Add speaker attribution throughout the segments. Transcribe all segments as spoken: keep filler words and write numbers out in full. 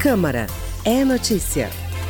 Speaker 1: Câmara é notícia.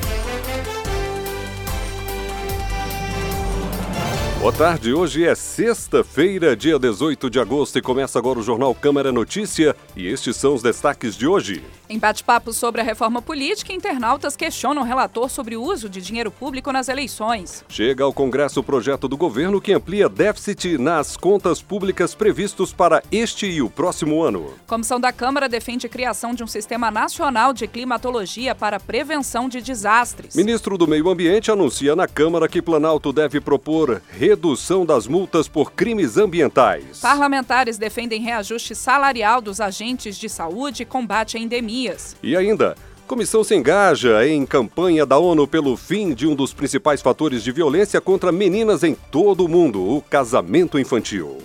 Speaker 2: Boa tarde, hoje é sexta-feira, dia dezoito de agosto e começa agora o Jornal Câmara Notícia e estes são os destaques de hoje.
Speaker 3: Em bate-papo sobre a reforma política, internautas questionam o relator sobre o uso de dinheiro público nas eleições.
Speaker 2: Chega ao Congresso o projeto do governo que amplia déficit nas contas públicas previstos para este e o próximo ano.
Speaker 3: Comissão da Câmara defende a criação de um sistema nacional de climatologia para prevenção de desastres.
Speaker 2: Ministro do Meio Ambiente anuncia na Câmara que Planalto deve propor redução das multas por crimes ambientais.
Speaker 3: Parlamentares defendem reajuste salarial dos agentes de saúde e combate a endemias.
Speaker 2: E ainda, comissão se engaja em campanha da ONU pelo fim de um dos principais fatores de violência contra meninas em todo o mundo, o casamento infantil.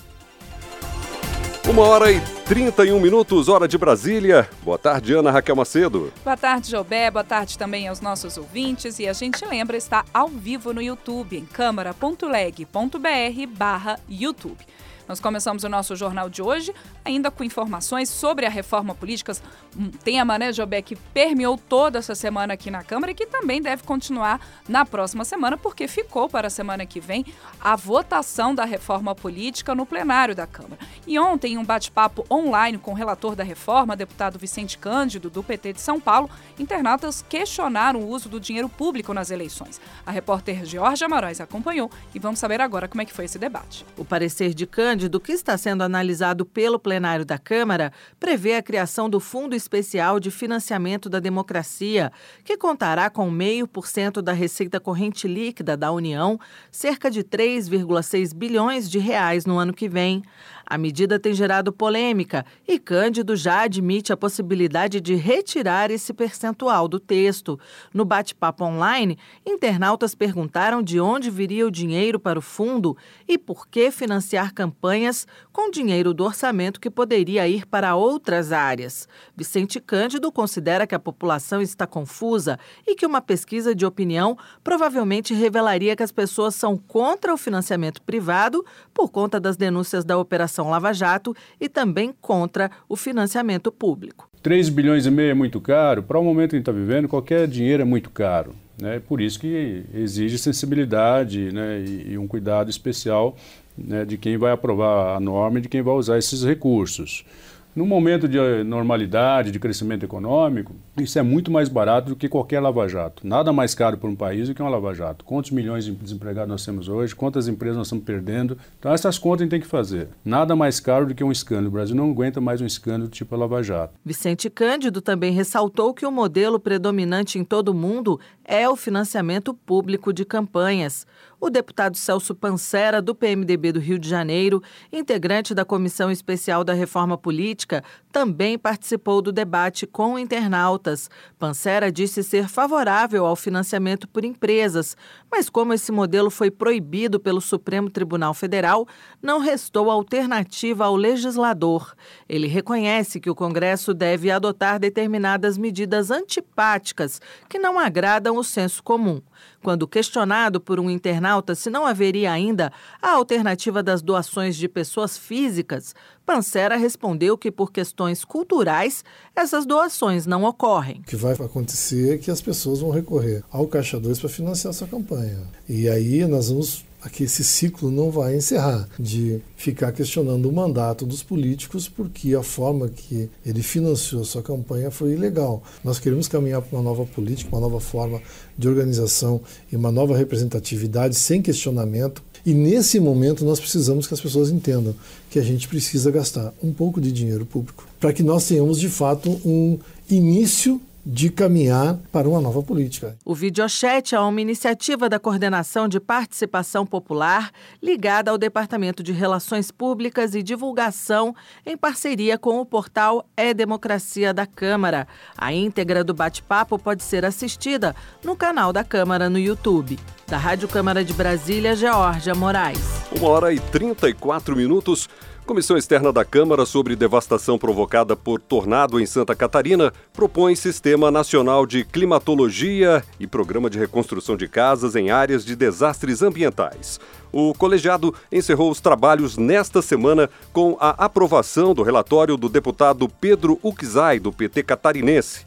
Speaker 2: Uma hora e trinta e um minutos, hora de Brasília. Boa tarde, Ana Raquel Macedo.
Speaker 3: Boa tarde, Jobé. Boa tarde também aos nossos ouvintes. E a gente lembra, está ao vivo no YouTube, em câmara ponto leg ponto br barra YouTube. Nós começamos o nosso jornal de hoje, ainda com informações sobre a reforma política, um tema, né, Jobé, que permeou toda essa semana aqui na Câmara e que também deve continuar na próxima semana, porque ficou para a semana que vem a votação da reforma política no plenário da Câmara. E ontem, em um bate-papo online com o relator da reforma, deputado Vicente Cândido, do P T de São Paulo, internautas questionaram o uso do dinheiro público nas eleições. A repórter Georgia Moraes acompanhou e vamos saber agora como é que foi esse debate.
Speaker 4: O parecer de Cândido, do que está sendo analisado pelo plenário da Câmara, prevê a criação do Fundo Especial de Financiamento da Democracia, que contará com zero vírgula cinco por cento da receita corrente líquida da União, cerca de três vírgula seis bilhões de reais no ano que vem. A medida tem gerado polêmica e Cândido já admite a possibilidade de retirar esse percentual do texto. No bate-papo online, internautas perguntaram de onde viria o dinheiro para o fundo e por que financiar campanhas com dinheiro do orçamento que poderia ir para outras áreas. Vicente Cândido considera que a população está confusa e que uma pesquisa de opinião provavelmente revelaria que as pessoas são contra o financiamento privado por conta das denúncias da Operação Lava Jato e também contra o financiamento público.
Speaker 5: três bilhões e meio é muito caro. Para o momento que a gente está vivendo, qualquer dinheiro é muito caro, né? Por isso que exige sensibilidade, né, e, e um cuidado especial, né, de quem vai aprovar a norma e de quem vai usar esses recursos. No momento de normalidade, de crescimento econômico, isso é muito mais barato do que qualquer lava-jato. Nada mais caro para um país do que uma lava-jato. Quantos milhões de desempregados nós temos hoje? Quantas empresas nós estamos perdendo? Então essas contas a gente tem que fazer. Nada mais caro do que um escândalo. O Brasil não aguenta mais um escândalo tipo a lava-jato.
Speaker 4: Vicente Cândido também ressaltou que o modelo predominante em todo o mundo é o financiamento público de campanhas. O deputado Celso Pancera, do P M D B do Rio de Janeiro, integrante da Comissão Especial da Reforma Política, também participou do debate com internautas. Pancera disse ser favorável ao financiamento por empresas, mas como esse modelo foi proibido pelo Supremo Tribunal Federal, não restou alternativa ao legislador. Ele reconhece que o Congresso deve adotar determinadas medidas antipáticas que não agradam o senso comum. Quando questionado por um internauta se não haveria ainda a alternativa das doações de pessoas físicas, Pancera respondeu que, por questões culturais, essas doações não ocorrem.
Speaker 6: O que vai acontecer é que as pessoas vão recorrer ao Caixa dois para financiar sua campanha. E aí nós vamos... Aqui esse ciclo não vai encerrar de ficar questionando o mandato dos políticos porque a forma que ele financiou sua campanha foi ilegal. Nós queremos caminhar para uma nova política, uma nova forma de organização e uma nova representatividade sem questionamento. E nesse momento nós precisamos que as pessoas entendam que a gente precisa gastar um pouco de dinheiro público para que nós tenhamos de fato um início de caminhar para uma nova política.
Speaker 4: O videochat é uma iniciativa da Coordenação de Participação Popular ligada ao Departamento de Relações Públicas e Divulgação em parceria com o portal É Democracia da Câmara. A íntegra do bate-papo pode ser assistida no canal da Câmara no YouTube. Da Rádio Câmara de Brasília, Georgia Moraes.
Speaker 2: Uma hora e trinta e quatro minutos. Comissão Externa da Câmara sobre devastação provocada por tornado em Santa Catarina propõe Sistema Nacional de Climatologia e Programa de Reconstrução de Casas em áreas de desastres ambientais. O colegiado encerrou os trabalhos nesta semana com a aprovação do relatório do deputado Pedro Uczai, do P T catarinense.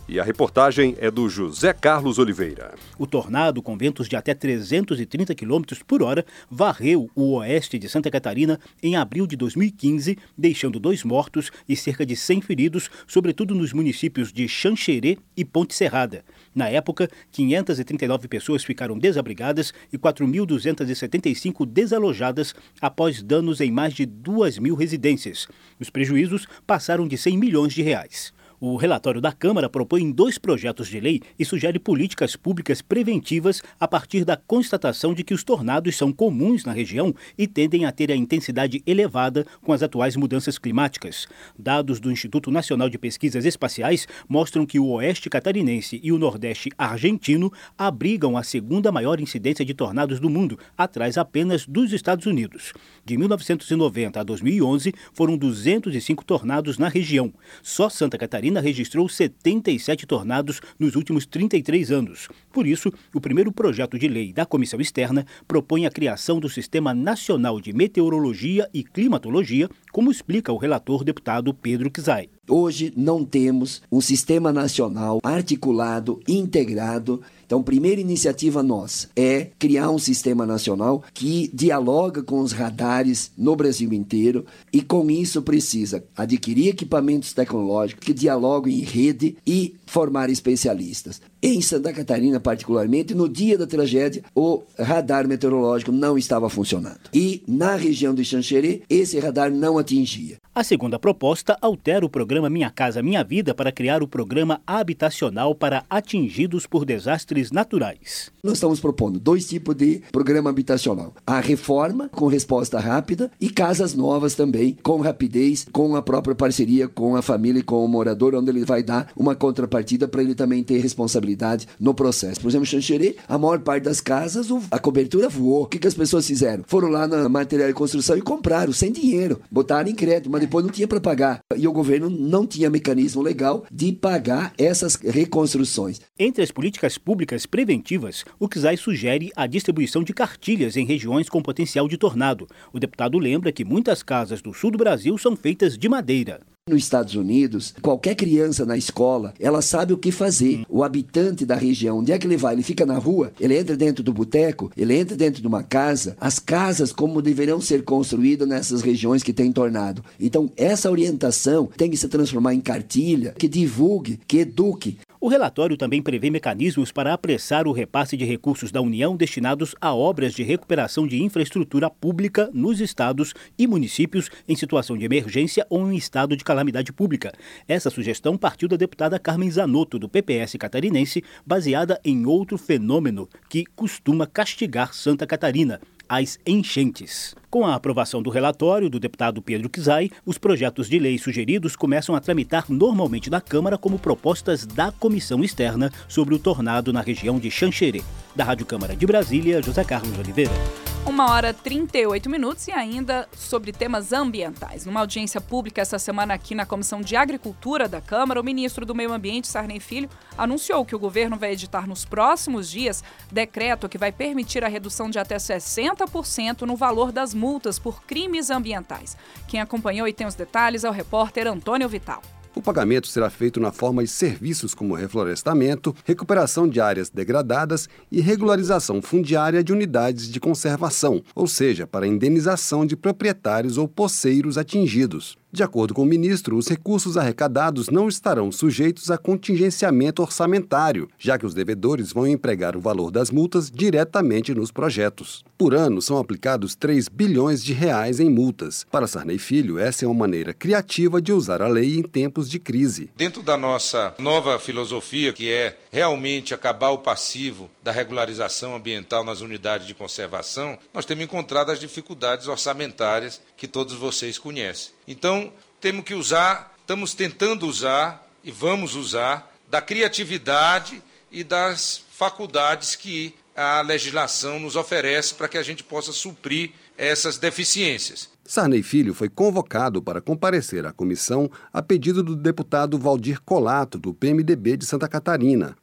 Speaker 2: E a reportagem é do José Carlos Oliveira.
Speaker 7: O tornado, com ventos de até trezentos e trinta quilômetros por hora, varreu o oeste de Santa Catarina em abril de dois mil e quinze, deixando dois mortos e cerca de cem feridos, sobretudo nos municípios de Xanxerê e Ponte Serrada. Na época, quinhentas e trinta e nove pessoas ficaram desabrigadas e quatro mil duzentas e setenta e cinco desalojadas após danos em mais de duas mil residências. Os prejuízos passaram de cem milhões de reais. O relatório da Câmara propõe dois projetos de lei e sugere políticas públicas preventivas a partir da constatação de que os tornados são comuns na região e tendem a ter a intensidade elevada com as atuais mudanças climáticas. Dados do Instituto Nacional de Pesquisas Espaciais mostram que o oeste catarinense e o nordeste argentino abrigam a segunda maior incidência de tornados do mundo, atrás apenas dos Estados Unidos. De mil novecentos e noventa a dois mil e onze, foram duzentos e cinco tornados na região. Só Santa Catarina registrou setenta e sete tornados nos últimos trinta e três anos. Por isso, o primeiro projeto de lei da Comissão Externa propõe a criação do Sistema Nacional de Meteorologia e Climatologia, como explica o relator deputado Pedro Kizai.
Speaker 8: Hoje não temos um sistema nacional articulado, integrado. Então, a primeira iniciativa nossa é criar um sistema nacional que dialoga com os radares no Brasil inteiro e, com isso, precisa adquirir equipamentos tecnológicos que dialogam em rede e formar especialistas. Em Santa Catarina, particularmente, no dia da tragédia, o radar meteorológico não estava funcionando. E, na região de Xanxerê, esse radar não atingia.
Speaker 7: A segunda proposta altera o programa Minha Casa Minha Vida para criar o programa habitacional para atingidos por desastres naturais.
Speaker 8: Nós estamos propondo dois tipos de programa habitacional. A reforma, com resposta rápida, e casas novas também, com rapidez, com a própria parceria com a família e com o morador, onde ele vai dar uma contrapartida para ele também ter responsabilidade no processo. Por exemplo, em Xanxerê, a maior parte das casas, a cobertura voou. O que, que as pessoas fizeram? Foram lá na material de construção e compraram, sem dinheiro. Botaram em crédito, mas depois não tinha para pagar. E o governo não tinha mecanismo legal de pagar essas reconstruções.
Speaker 7: Entre as políticas públicas preventivas, o Kizai sugere a distribuição de cartilhas em regiões com potencial de tornado. O deputado lembra que muitas casas do sul do Brasil são feitas de madeira.
Speaker 8: Nos Estados Unidos, qualquer criança na escola, ela sabe o que fazer. O habitante da região, onde é que ele vai? Ele fica na rua, ele entra dentro do boteco, ele entra dentro de uma casa. As casas como deveriam ser construídas nessas regiões que tem tornado. Então, essa orientação tem que se transformar em cartilha, que divulgue, que eduque.
Speaker 7: O relatório também prevê mecanismos para apressar o repasse de recursos da União destinados a obras de recuperação de infraestrutura pública nos estados e municípios em situação de emergência ou em estado de calamidade pública. Essa sugestão partiu da deputada Carmen Zanotto, do P P S catarinense, baseada em outro fenômeno que costuma castigar Santa Catarina: as enchentes. Com a aprovação do relatório do deputado Pedro Kizai, os projetos de lei sugeridos começam a tramitar normalmente na Câmara como propostas da Comissão Externa sobre o tornado na região de Xanxerê. Da Rádio Câmara de Brasília, José Carlos Oliveira.
Speaker 3: Uma hora e trinta e oito minutos e ainda sobre temas ambientais. Numa audiência pública essa semana aqui na Comissão de Agricultura da Câmara, o ministro do Meio Ambiente, Sarney Filho, anunciou que o governo vai editar nos próximos dias decreto que vai permitir a redução de até sessenta por cento no valor das multas por crimes ambientais. Quem acompanhou e tem os detalhes é o repórter Antônio Vital.
Speaker 9: O pagamento será feito na forma de serviços como reflorestamento, recuperação de áreas degradadas e regularização fundiária de unidades de conservação, ou seja, para indenização de proprietários ou poceiros atingidos. De acordo com o ministro, os recursos arrecadados não estarão sujeitos a contingenciamento orçamentário, já que os devedores vão empregar o valor das multas diretamente nos projetos. Por ano, são aplicados três bilhões de reais em multas. Para Sarney Filho, essa é uma maneira criativa de usar a lei em tempos de crise.
Speaker 10: Dentro da nossa nova filosofia, que é realmente acabar o passivo da regularização ambiental nas unidades de conservação, nós temos encontrado as dificuldades orçamentárias que todos vocês conhecem. Então, temos que usar, estamos tentando usar e vamos usar da criatividade e das faculdades que a legislação nos oferece para que a gente possa suprir essas deficiências.
Speaker 9: Sarney Filho foi convocado para comparecer à comissão a pedido do deputado Valdir Colato, do P M D B de Santa Catarina.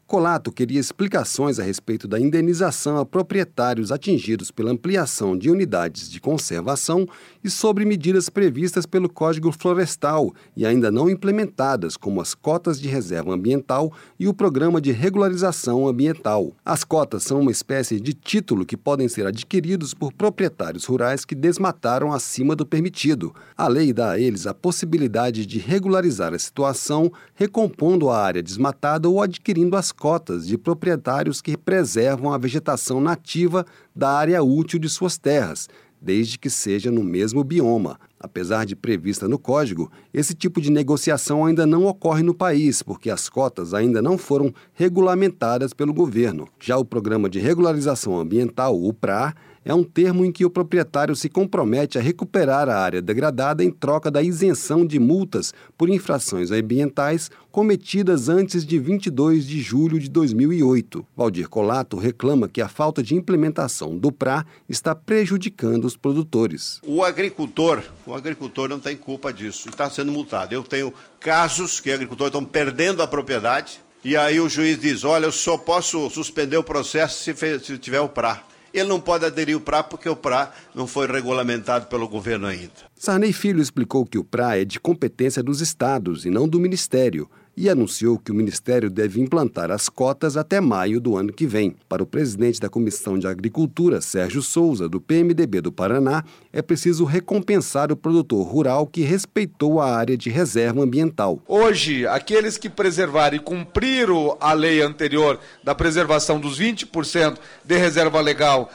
Speaker 9: Colato queria explicações a respeito da indenização a proprietários atingidos pela ampliação de unidades de conservação e sobre medidas previstas pelo Código Florestal e ainda não implementadas, como as cotas de reserva ambiental e o Programa de Regularização Ambiental. As cotas são uma espécie de título que podem ser adquiridos por proprietários rurais que desmataram acima do permitido. A lei dá a eles a possibilidade de regularizar a situação, recompondo a área desmatada ou adquirindo as cotas de proprietários que preservam a vegetação nativa da área útil de suas terras, desde que seja no mesmo bioma. Apesar de prevista no Código, esse tipo de negociação ainda não ocorre no país, porque as cotas ainda não foram regulamentadas pelo governo. Já o Programa de Regularização Ambiental, o P R A, é um termo em que o proprietário se compromete a recuperar a área degradada em troca da isenção de multas por infrações ambientais cometidas antes de vinte e dois de julho de dois mil e oito. Valdir Colato reclama que a falta de implementação do P R A está prejudicando os produtores.
Speaker 11: O agricultor, o agricultor não tem culpa disso, está sendo multado. Eu tenho casos que agricultores estão perdendo a propriedade e aí o juiz diz, olha, eu só posso suspender o processo se, fez, se tiver o P R A. Ele não pode aderir ao P R A porque o P R A não foi regulamentado pelo governo ainda.
Speaker 9: Sarney Filho explicou que o P R A é de competência dos estados e não do Ministério e anunciou que o Ministério deve implantar as cotas até maio do ano que vem. Para o presidente da Comissão de Agricultura, Sérgio Souza, do P M D B do Paraná, é preciso recompensar o produtor rural que respeitou a área de reserva ambiental.
Speaker 12: Hoje, aqueles que preservaram e cumpriram a lei anterior da preservação dos vinte por cento de reserva legal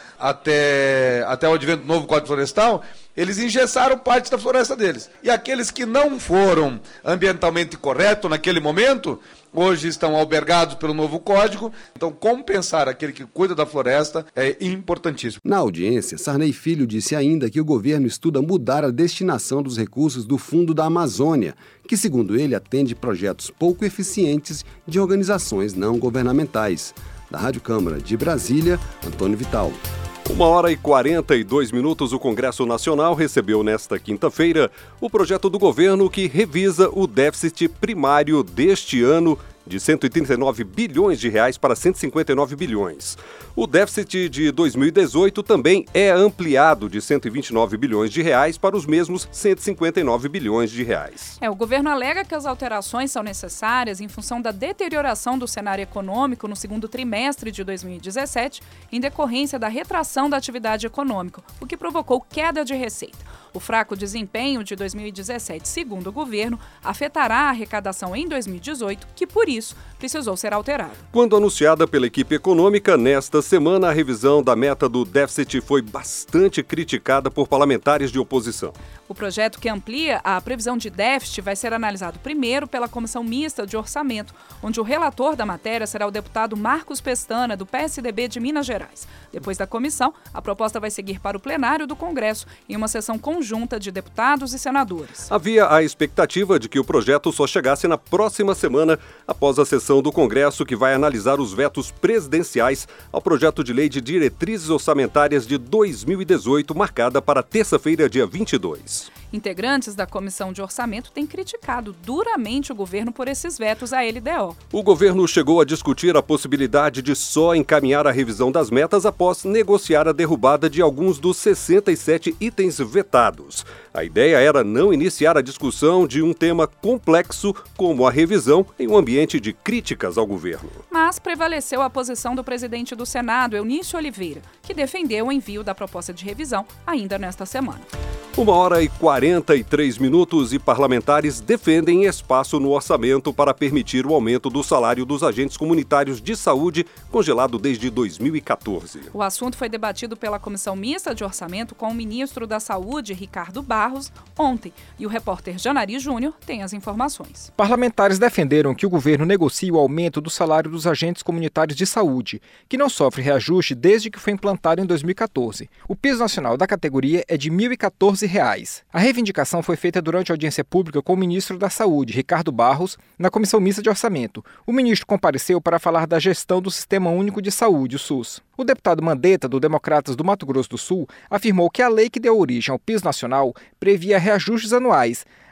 Speaker 12: até, até o advento do novo Código Florestal, eles engessaram parte da floresta deles. E aqueles que não foram ambientalmente corretos naquele momento, hoje estão albergados pelo novo código. Então, compensar aquele que cuida da floresta é importantíssimo.
Speaker 9: Na audiência, Sarney Filho disse ainda que o governo estuda mudar a destinação dos recursos do Fundo da Amazônia, que, segundo ele, atende projetos pouco eficientes de organizações não governamentais. Da Rádio Câmara de Brasília, Antônio Vital.
Speaker 2: Uma hora e quarenta e dois minutos, o Congresso Nacional recebeu nesta quinta-feira o projeto do governo que revisa o déficit primário deste ano de cento e trinta e nove bilhões de reais para cento e cinquenta e nove bilhões. O déficit de dois mil e dezoito também é ampliado de cento e vinte e nove bilhões de reais para os mesmos cento e cinquenta e nove bilhões de reais.
Speaker 3: É, o governo alega que as alterações são necessárias em função da deterioração do cenário econômico no segundo trimestre de dois mil e dezessete, em decorrência da retração da atividade econômica, o que provocou queda de receita. O fraco desempenho de dois mil e dezessete, segundo o governo, afetará a arrecadação em dois mil e dezoito, que por isso precisou ser alterada.
Speaker 2: Quando anunciada pela equipe econômica, nesta semana a revisão da meta do déficit foi bastante criticada por parlamentares de oposição.
Speaker 3: O projeto que amplia a previsão de déficit vai ser analisado primeiro pela Comissão Mista de Orçamento, onde o relator da matéria será o deputado Marcos Pestana, do P S D B de Minas Gerais. Depois da comissão, a proposta vai seguir para o plenário do Congresso em uma sessão conjunta de deputados e senadores.
Speaker 2: Havia a expectativa de que o projeto só chegasse na próxima semana, após a sessão do Congresso que vai analisar os vetos presidenciais ao projeto de lei de diretrizes orçamentárias de dois mil e dezoito, marcada para terça-feira, dia vinte e dois.
Speaker 3: Integrantes da Comissão de Orçamento têm criticado duramente o governo por esses vetos à L D O.
Speaker 2: O governo chegou a discutir a possibilidade de só encaminhar a revisão das metas após negociar a derrubada de alguns dos sessenta e sete itens vetados. A ideia era não iniciar a discussão de um tema complexo como a revisão em um ambiente de críticas ao governo.
Speaker 3: Mas prevaleceu a posição do presidente do Senado, Eunício Oliveira, que defendeu o envio da proposta de revisão ainda nesta semana.
Speaker 2: Uma hora e quarenta e três minutos e parlamentares defendem espaço no orçamento para permitir o aumento do salário dos agentes comunitários de saúde, congelado desde dois mil e quatorze.
Speaker 3: O assunto foi debatido pela Comissão Mista de Orçamento com o ministro da Saúde, Ricardo Barros, ontem. E o repórter Janari Júnior tem as informações.
Speaker 13: Parlamentares defenderam que o governo negocie o aumento do salário dos agentes comunitários de saúde, que não sofre reajuste desde que foi implantado em dois mil e quatorze. O piso nacional da categoria é de mil e quatorze reais. A reivindicação foi feita durante a audiência pública com o ministro da Saúde, Ricardo Barros, na Comissão Mista de Orçamento. O ministro compareceu para falar da gestão do Sistema Único de Saúde, o SUS. O deputado Mandetta, do Democratas do Mato Grosso do Sul, afirmou que a lei que deu origem ao piso nacional previa reajustes anuais,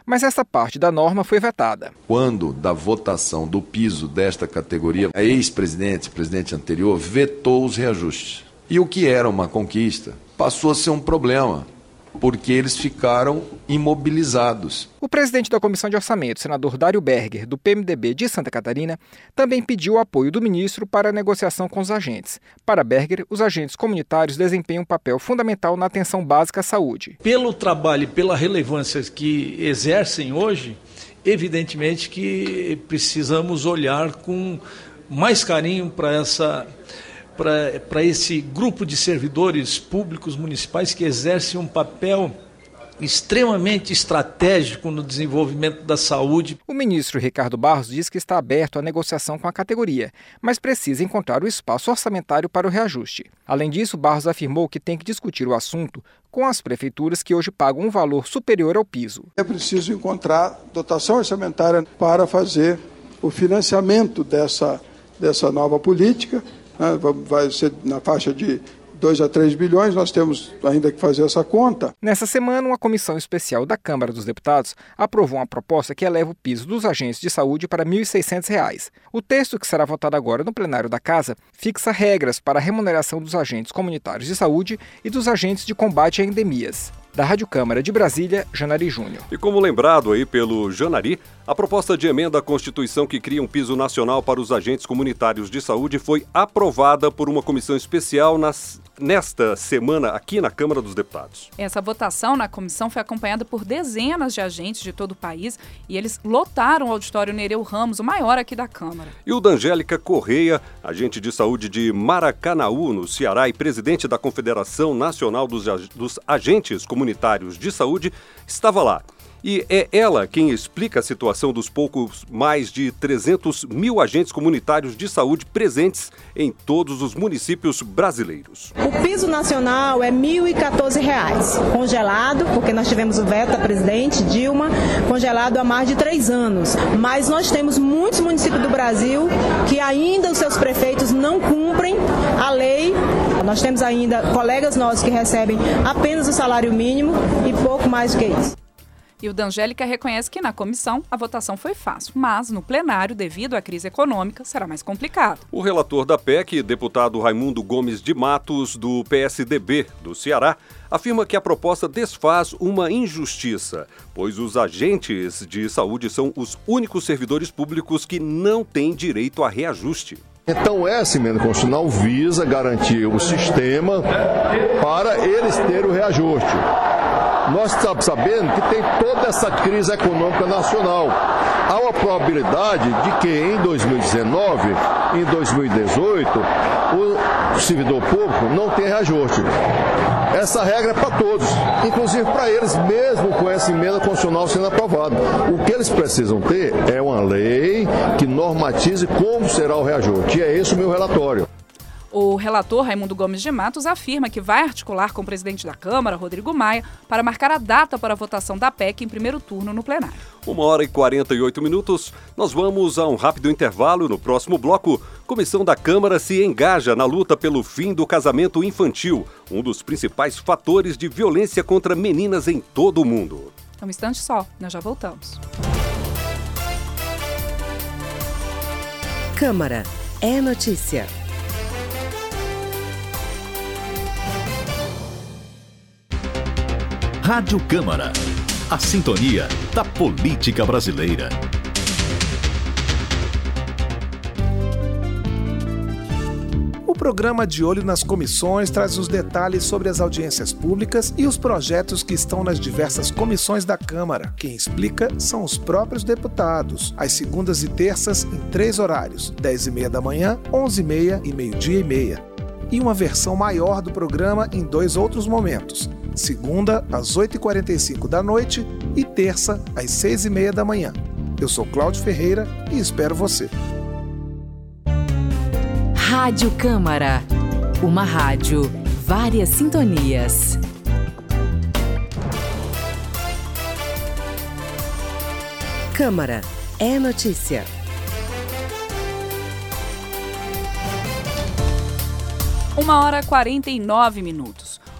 Speaker 13: mas essa parte da norma foi vetada.
Speaker 14: Quando da votação do piso desta categoria, a ex-presidente, presidente anterior, vetou os reajustes. E o que era uma conquista passou a ser um problema, porque eles ficaram imobilizados.
Speaker 13: O presidente da Comissão de Orçamento, senador Dário Berger, do P M D B de Santa Catarina, também pediu o apoio do ministro para a negociação com os agentes. Para Berger, os agentes comunitários desempenham um papel fundamental na atenção básica à saúde.
Speaker 15: Pelo trabalho e pela relevância que exercem hoje, evidentemente que precisamos olhar com mais carinho para essa... para esse grupo de servidores públicos municipais que exercem um papel extremamente estratégico no desenvolvimento da saúde.
Speaker 13: O ministro Ricardo Barros diz que está aberto à negociação com a categoria, mas precisa encontrar o espaço orçamentário para o reajuste. Além disso, Barros afirmou que tem que discutir o assunto com as prefeituras que hoje pagam um valor superior ao piso.
Speaker 16: É preciso encontrar dotação orçamentária para fazer o financiamento dessa, dessa nova política. Vai ser na faixa de dois a três bilhões, nós temos ainda que fazer essa conta.
Speaker 13: Nessa semana, uma comissão especial da Câmara dos Deputados aprovou uma proposta que eleva o piso dos agentes de saúde para mil e seiscentos reais. O texto, que será votado agora no plenário da Casa, fixa regras para a remuneração dos agentes comunitários de saúde e dos agentes de combate a endemias. Da Rádio Câmara de Brasília, Janari Júnior.
Speaker 2: E como lembrado aí pelo Janari, a proposta de emenda à Constituição que cria um piso nacional para os agentes comunitários de saúde foi aprovada por uma comissão especial nas, nesta semana aqui na Câmara dos Deputados.
Speaker 3: Essa votação na comissão foi acompanhada por dezenas de agentes de todo o país e eles lotaram o auditório Nereu Ramos, o maior aqui da Câmara.
Speaker 2: E o da Angélica Correia, agente de saúde de Maracanaú, no Ceará, e presidente da Confederação Nacional dos, dos Agentes Comunitários de Saúde, estava lá. E é ela quem explica a situação dos poucos mais de trezentos mil agentes comunitários de saúde presentes em todos os municípios brasileiros.
Speaker 17: O piso nacional é mil e quatorze reais, congelado, porque nós tivemos o veto da presidente Dilma, congelado há mais de três anos. Mas nós temos muitos municípios do Brasil que ainda os seus prefeitos não cumprem a lei. Nós temos ainda colegas nossos que recebem apenas o salário mínimo e pouco mais do que isso.
Speaker 3: E o da Angélica reconhece que na comissão a votação foi fácil, mas no plenário, devido à crise econômica, será mais complicado.
Speaker 2: O relator da P E C, deputado Raimundo Gomes de Matos, do P S D B do Ceará, afirma que a proposta desfaz uma injustiça, pois os agentes de saúde são os únicos servidores públicos que não têm direito a reajuste.
Speaker 18: Então essa emenda constitucional visa garantir o sistema para eles terem o reajuste. Nós estamos sabendo que tem toda essa crise econômica nacional. Há uma probabilidade de que em dois mil e dezenove, em dois mil e dezoito, o servidor público não tenha reajuste. Essa regra é para todos, inclusive para eles, mesmo com essa emenda constitucional sendo aprovada. O que eles precisam ter é uma lei que normatize como será o reajuste. E é esse o meu relatório.
Speaker 3: O relator Raimundo Gomes de Matos afirma que vai articular com o presidente da Câmara, Rodrigo Maia, para marcar a data para a votação da P E C em primeiro turno no plenário.
Speaker 2: Uma hora e quarenta e oito minutos. Nós vamos a um rápido intervalo. No próximo bloco, Comissão da Câmara se engaja na luta pelo fim do casamento infantil, um dos principais fatores de violência contra meninas em todo o mundo.
Speaker 3: Um instante só, nós já voltamos.
Speaker 1: Câmara é notícia.
Speaker 19: Rádio Câmara, a sintonia da política brasileira.
Speaker 20: O programa De Olho nas Comissões traz os detalhes sobre as audiências públicas e os projetos que estão nas diversas comissões da Câmara. Quem explica são os próprios deputados, às segundas e terças em três horários, dez e meia da manhã, onze e meia e meio-dia e meia. E uma versão maior do programa em dois outros momentos, segunda às oito e quarenta e cinco da noite e terça às seis e meia da manhã. Eu sou Cláudio Ferreira e espero você.
Speaker 21: Rádio Câmara, uma rádio, várias sintonias.
Speaker 1: Câmara é notícia.
Speaker 3: Uma hora e quarenta e nove minutos.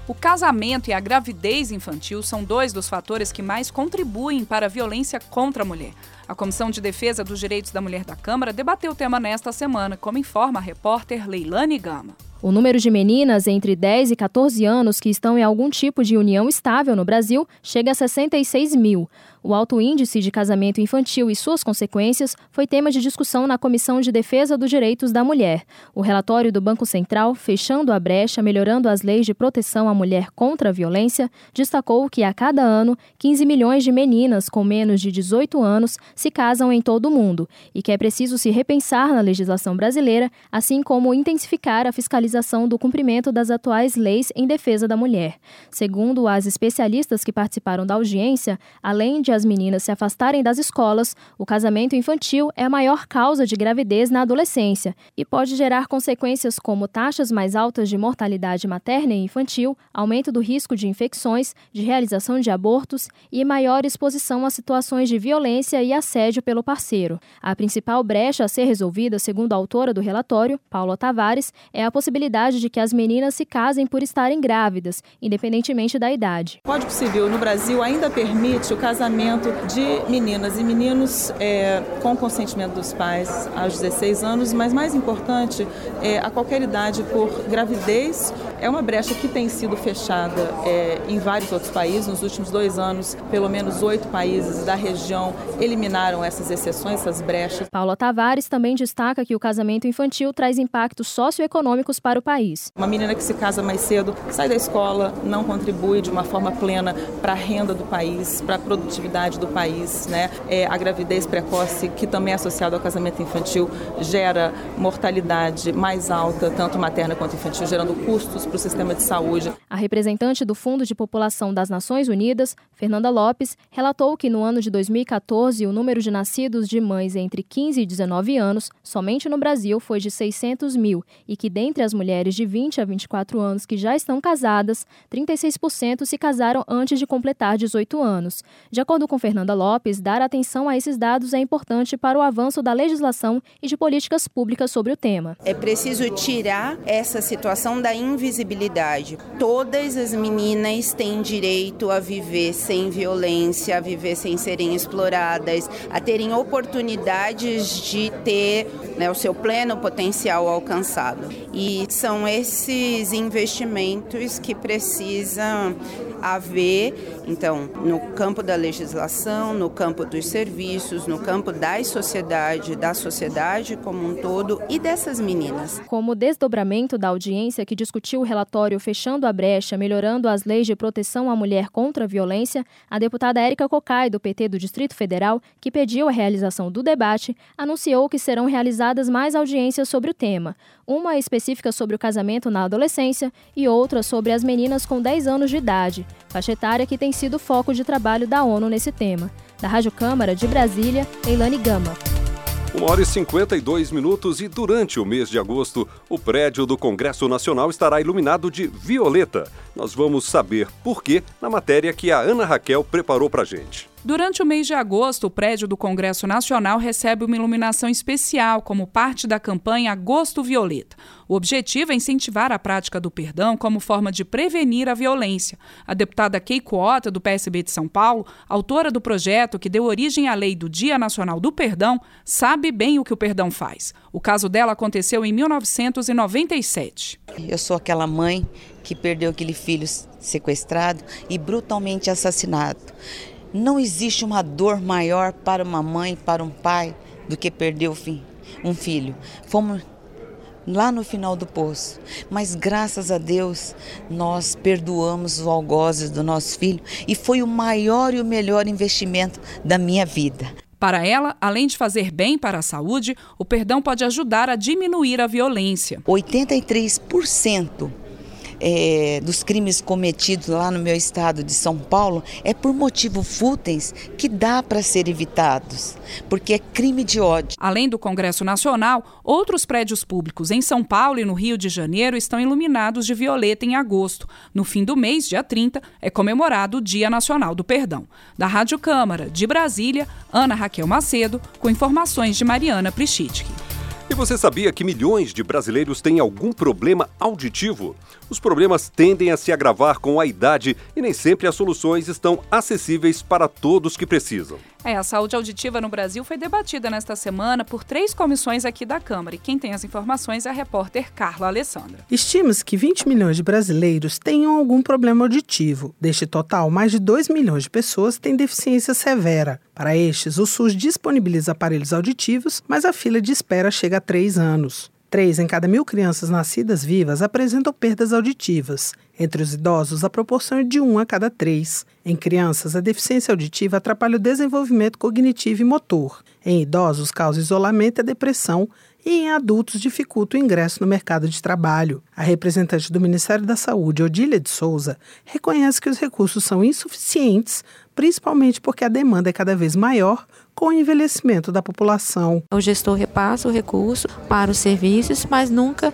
Speaker 3: O casamento e a gravidez infantil são dois dos fatores que mais contribuem para a violência contra a mulher. A Comissão de Defesa dos Direitos da Mulher da Câmara debateu o tema nesta semana, como informa a repórter Leilane Gama.
Speaker 5: O número de meninas entre dez e catorze anos que estão em algum tipo de união estável no Brasil chega a sessenta e seis mil. O alto índice de casamento infantil e suas consequências foi tema de discussão na Comissão de Defesa dos Direitos da Mulher. O relatório do Banco Central, Fechando a Brecha, Melhorando as Leis de Proteção à Mulher contra a Violência, destacou que a cada ano, quinze milhões de meninas com menos de dezoito anos se casam em todo o mundo e que é preciso se repensar na legislação brasileira, assim como intensificar a fiscalização do cumprimento das atuais leis em defesa da mulher. Segundo as especialistas que participaram da audiência, além de as meninas se afastarem das escolas, o casamento infantil é a maior causa de gravidez na adolescência e pode gerar consequências como taxas mais altas de mortalidade materna e infantil, aumento do risco de infecções, de realização de abortos e maior exposição a situações de violência e assédio pelo parceiro. A principal brecha a ser resolvida, segundo a autora do relatório, Paula Tavares, é a possibilidade de que as meninas se casem por estarem grávidas, independentemente da idade.
Speaker 22: O Código Civil no Brasil ainda permite o casamento de meninas e meninos é, com consentimento dos pais aos dezesseis anos, mas mais importante, é, a qualquer idade por gravidez. É uma brecha que tem sido fechada é, em vários outros países. Nos últimos dois anos, pelo menos oito países da região eliminaram essas exceções, essas brechas.
Speaker 5: Paula Tavares também destaca que o casamento infantil traz impactos socioeconômicos para o país.
Speaker 22: Uma menina que se casa mais cedo sai da escola, não contribui de uma forma plena para a renda do país, para a produtividade do país, né? É, a gravidez precoce, que também é associada ao casamento infantil, gera mortalidade mais alta, tanto materna quanto infantil, gerando custos para o sistema de saúde.
Speaker 5: A representante do Fundo de População das Nações Unidas, Fernanda Lopes, relatou que no ano de dois mil e catorze o número de nascidos de mães entre quinze e dezenove anos, somente no Brasil, foi de seiscentos mil e que dentre as mulheres de vinte a vinte e quatro anos que já estão casadas, trinta e seis por cento se casaram antes de completar dezoito anos. De acordo com Fernanda Lopes, dar atenção a esses dados é importante para o avanço da legislação e de políticas públicas sobre o tema.
Speaker 23: É preciso tirar essa situação da invisibilidade. Todas as meninas têm direito a viver sem violência, a viver sem serem exploradas, a terem oportunidades de ter, né, o seu pleno potencial alcançado. E são esses investimentos que precisam haver, então, no campo da legislação, no campo dos serviços, no campo da sociedade, da sociedade como um todo e dessas meninas.
Speaker 5: Como desdobramento da audiência que discutiu o relatório Fechando a Brecha, Melhorando as Leis de Proteção à Mulher contra a Violência, a deputada Érica Cocai, do P T do Distrito Federal, que pediu a realização do debate, anunciou que serão realizadas mais audiências sobre o tema, uma específica sobre o casamento na adolescência e outra sobre as meninas com dez anos de idade, faixa etária que tem sido foco de trabalho da ONU nesse tema. Da Rádio Câmara de Brasília, Leilane Gama.
Speaker 2: uma hora e cinquenta e dois minutos e durante o mês de agosto, o prédio do Congresso Nacional estará iluminado de violeta. Nós vamos saber por quê na matéria que a Ana Raquel preparou pra gente.
Speaker 3: Durante o mês de agosto, o prédio do Congresso Nacional recebe uma iluminação especial como parte da campanha Agosto Violeta. O objetivo é incentivar a prática do perdão como forma de prevenir a violência. A deputada Keiko Otto, do P S B de São Paulo, autora do projeto que deu origem à lei do Dia Nacional do Perdão, sabe bem o que o perdão faz. O caso dela aconteceu em mil novecentos e noventa e sete.
Speaker 24: Eu sou aquela mãe que perdeu aquele filho sequestrado e brutalmente assassinado. Não existe uma dor maior para uma mãe, para um pai, do que perder um filho. Fomos lá no final do poço, mas graças a Deus nós perdoamos os algozes do nosso filho e foi o maior e o melhor investimento da minha vida.
Speaker 3: Para ela, além de fazer bem para a saúde, o perdão pode ajudar a diminuir a violência.
Speaker 24: oitenta e três por cento É, dos crimes cometidos lá no meu estado de São Paulo é por motivos fúteis que dá para ser evitados, porque é crime de ódio.
Speaker 3: Além do Congresso Nacional, outros prédios públicos em São Paulo e no Rio de Janeiro estão iluminados de violeta em agosto. No fim do mês, dia trinta, é comemorado o Dia Nacional do Perdão. Da Rádio Câmara, de Brasília, Ana Raquel Macedo, com informações de Mariana Prichitki.
Speaker 2: E você sabia que milhões de brasileiros têm algum problema auditivo? Os problemas tendem a se agravar com a idade e nem sempre as soluções estão acessíveis para todos que precisam.
Speaker 3: É, a saúde auditiva no Brasil foi debatida nesta semana por três comissões aqui da Câmara. E quem tem as informações é a repórter Carla Alessandra.
Speaker 4: Estima-se que vinte milhões de brasileiros tenham algum problema auditivo. Deste total, mais de dois milhões de pessoas têm deficiência severa. Para estes, o SUS disponibiliza aparelhos auditivos, mas a fila de espera chega a três anos. Três em cada mil crianças nascidas vivas apresentam perdas auditivas. Entre os idosos, a proporção é de um a cada três. Em crianças, a deficiência auditiva atrapalha o desenvolvimento cognitivo e motor. Em idosos, causa isolamento e depressão. E em adultos, dificulta o ingresso no mercado de trabalho. A representante do Ministério da Saúde, Odília de Souza, reconhece que os recursos são insuficientes, principalmente porque a demanda é cada vez maior com o envelhecimento da população.
Speaker 6: O gestor repassa o recurso para os serviços, mas nunca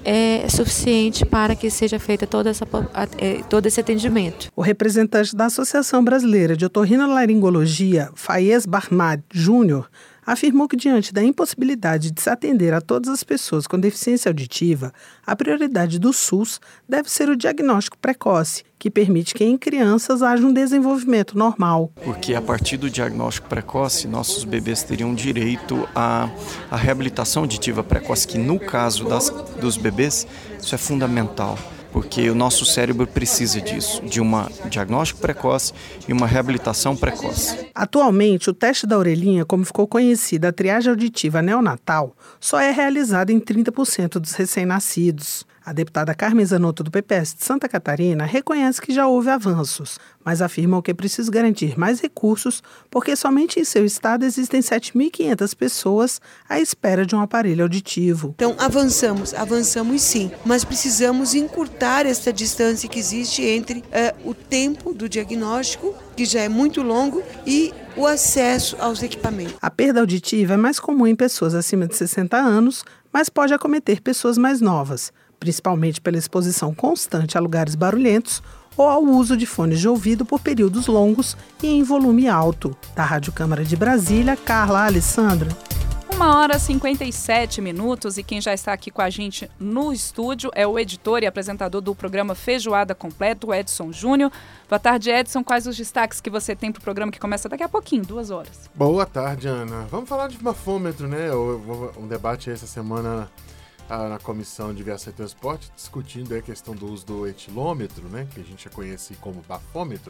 Speaker 6: é suficiente para que seja feito toda essa, todo esse atendimento.
Speaker 4: O representante da Associação Brasileira de Otorrinolaringologia, Faiez Barmad Júnior, afirmou que, diante da impossibilidade de se atender a todas as pessoas com deficiência auditiva, a prioridade do SUS deve ser o diagnóstico precoce, que permite que em crianças haja um desenvolvimento normal.
Speaker 7: Porque a partir do diagnóstico precoce, nossos bebês teriam direito à, à reabilitação auditiva precoce, que no caso das, dos bebês, isso é fundamental. Porque o nosso cérebro precisa disso, de um diagnóstico precoce e uma reabilitação precoce.
Speaker 4: Atualmente, o teste da orelhinha, como ficou conhecida a triagem auditiva neonatal, só é realizado em trinta por cento dos recém-nascidos. A deputada Carmen Zanotto, do P P S de Santa Catarina, reconhece que já houve avanços, mas afirmam que é preciso garantir mais recursos, porque somente em seu estado existem sete mil e quinhentas pessoas à espera de um aparelho auditivo.
Speaker 8: Então, avançamos, avançamos sim, mas precisamos encurtar essa distância que existe entre uh, o tempo do diagnóstico, que já é muito longo, e o acesso aos equipamentos.
Speaker 4: A perda auditiva é mais comum em pessoas acima de sessenta anos, mas pode acometer pessoas mais novas, principalmente pela exposição constante a lugares barulhentos ou ao uso de fones de ouvido por períodos longos e em volume alto. Da Rádio Câmara de Brasília, Carla Alessandra.
Speaker 3: Uma hora e cinquenta e sete minutos e quem já está aqui com a gente no estúdio é o editor e apresentador do programa Feijoada Completa, o Edson Júnior. Boa tarde, Edson. Quais os destaques que você tem para o programa que começa daqui a pouquinho, duas horas?
Speaker 25: Boa tarde, Ana. Vamos falar de bafômetro, né? Um debate essa semana na Comissão de Viação e Transporte, discutindo a questão do uso do etilômetro, né? Que a gente já conhece como bafômetro,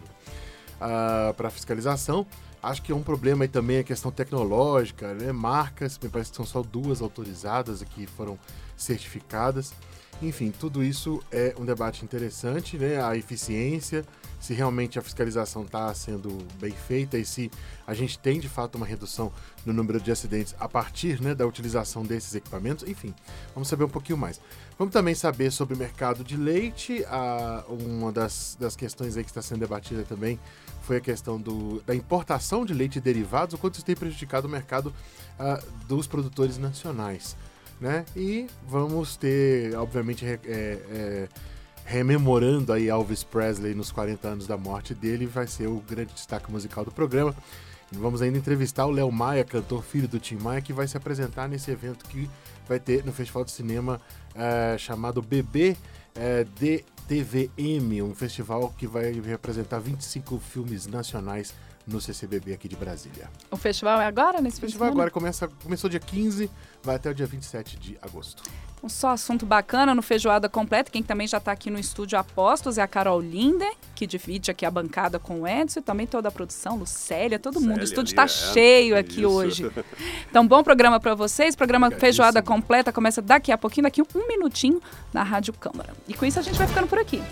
Speaker 25: uh, para fiscalização. Acho que é um problema aí também a questão tecnológica, né? Marcas, me parece que são só duas autorizadas que foram certificadas. Enfim, tudo isso é um debate interessante, né? A eficiência, se realmente a fiscalização está sendo bem feita e se a gente tem, de fato, uma redução no número de acidentes a partir, né, da utilização desses equipamentos. Enfim, vamos saber um pouquinho mais. Vamos também saber sobre o mercado de leite. Ah, uma das, das questões aí que está sendo debatida também foi a questão do, da importação de leite e derivados, o quanto isso tem prejudicado o mercado ah, dos produtores nacionais, né? E vamos ter, obviamente, é, é, rememorando aí Elvis Presley nos quarenta anos da morte dele, vai ser o grande destaque musical do programa. E vamos ainda entrevistar o Léo Maia, cantor filho do Tim Maia, que vai se apresentar nesse evento que vai ter no Festival de Cinema é, chamado B B é, D T V M, um festival que vai representar vinte e cinco filmes nacionais no C C B B aqui de Brasília.
Speaker 3: O festival é agora, nesse festival?
Speaker 25: O festival agora começa, começou dia quinze, vai até o dia vinte e sete de agosto.
Speaker 3: Um só assunto bacana no Feijoada Completa. Quem também já está aqui no estúdio Apostos é a Carol Linder, que divide aqui a bancada com o Edson e também toda a produção, Lucélia, todo mundo. O estúdio está é, cheio aqui isso. hoje. Então, bom programa para vocês. Programa Feijoada Completa começa daqui a pouquinho, daqui um minutinho na Rádio Câmara. E com isso a gente vai ficando por aqui.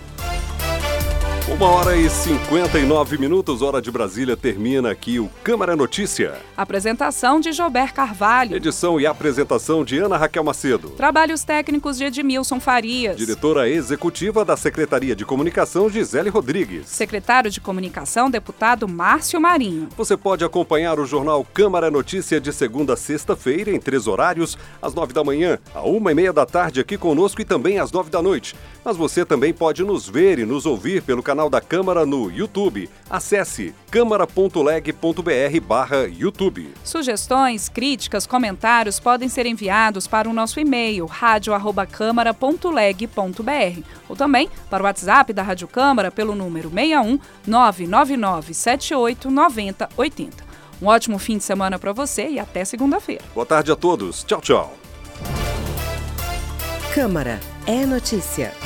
Speaker 2: Uma hora e cinquenta e nove minutos, hora de Brasília, termina aqui o Câmara Notícia.
Speaker 3: Apresentação de Gilber Carvalho.
Speaker 2: Edição e apresentação de Ana Raquel Macedo.
Speaker 3: Trabalhos técnicos de Edmilson Farias.
Speaker 2: Diretora executiva da Secretaria de Comunicação, Gisele Rodrigues.
Speaker 3: Secretário de Comunicação, deputado Márcio Marinho.
Speaker 2: Você pode acompanhar o jornal Câmara Notícia de segunda a sexta-feira, em três horários, às nove da manhã, à uma e meia da tarde aqui conosco e também às nove da noite. Mas você também pode nos ver e nos ouvir pelo canal canal da Câmara no YouTube. Acesse câmara ponto leg ponto br barra YouTube.
Speaker 3: Sugestões, críticas, comentários podem ser enviados para o nosso e-mail rádio arroba câmara ponto leg ponto br ou também para o WhatsApp da Rádio Câmara pelo número seis um nove nove nove sete oito nove zero oito zero. Um ótimo fim de semana para você e até segunda-feira.
Speaker 2: Boa tarde a todos. Tchau, tchau.
Speaker 1: Câmara é notícia.